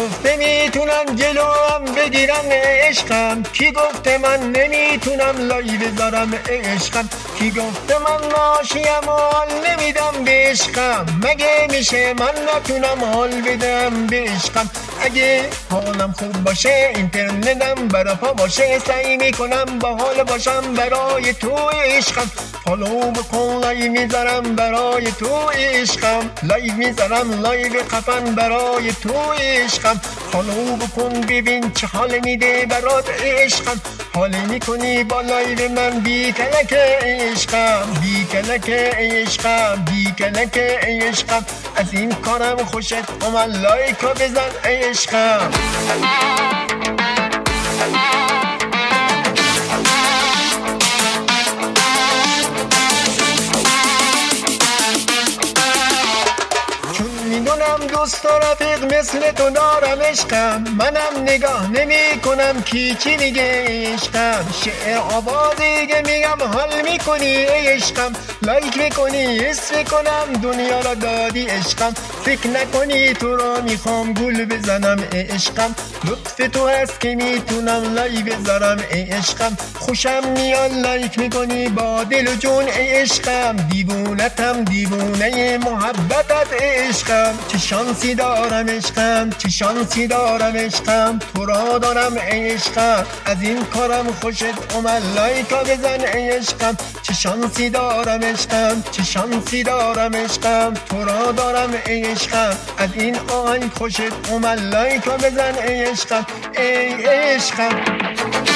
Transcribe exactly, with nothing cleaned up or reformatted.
گفته میتونم جلوم بگیرم عشقم؟ کی گفته من نمیتونم لای بذارم عشقم؟ کی گفته من ناشیم و حال نمیدم به عشقم؟ مگه میشه من نتونم حال بدم به عشقم؟ اگه حالم خوب باشه اینترنتم برا پا باشه، سعی میکنم با حال باشم برای تو عشقم. فالو بکن لایو میذارم برای تو عشقم، لایو میذارم لایو خفن برای تو عشقم. فالو بکن ببین چه حال میده برات عشقم، حال میکنی با لایو من بی کلک عشقم، بی کلک عشقم، بی کلک عشقم. از این کارم خوشت اومد لایکو بزن عشقم. میدونم دوست و رفیق مثل تو دارم عشقم، منم نگاه نمی کنم کی چی میگه عشقم. شعر آواز دیگه میگم حال میکنی عشقم، لایک میکنی حس میکنم دنیا را دادی عشقم. فکر نکنی تو را میخوام گل بزنم عشقم، لطف تو هست که میتونم لایک بذارم عشقم. خوشم میاد لایک میکنی با دل و جون عشقم، دیوونتم دیوونه محبتت عشقم. چه شانسی دارم عشقم، چه شانسی دارم عشقم، تو را دارم عشقم. از این کارم خوشت اومد لایکا بزن عشقم. چه شانسی دارم عشقم، چه شانسی دارم عشقم، تو را دارم عشقم. از این آهنگ خوشت اومد لایکا بزن عشقم ای عشقم.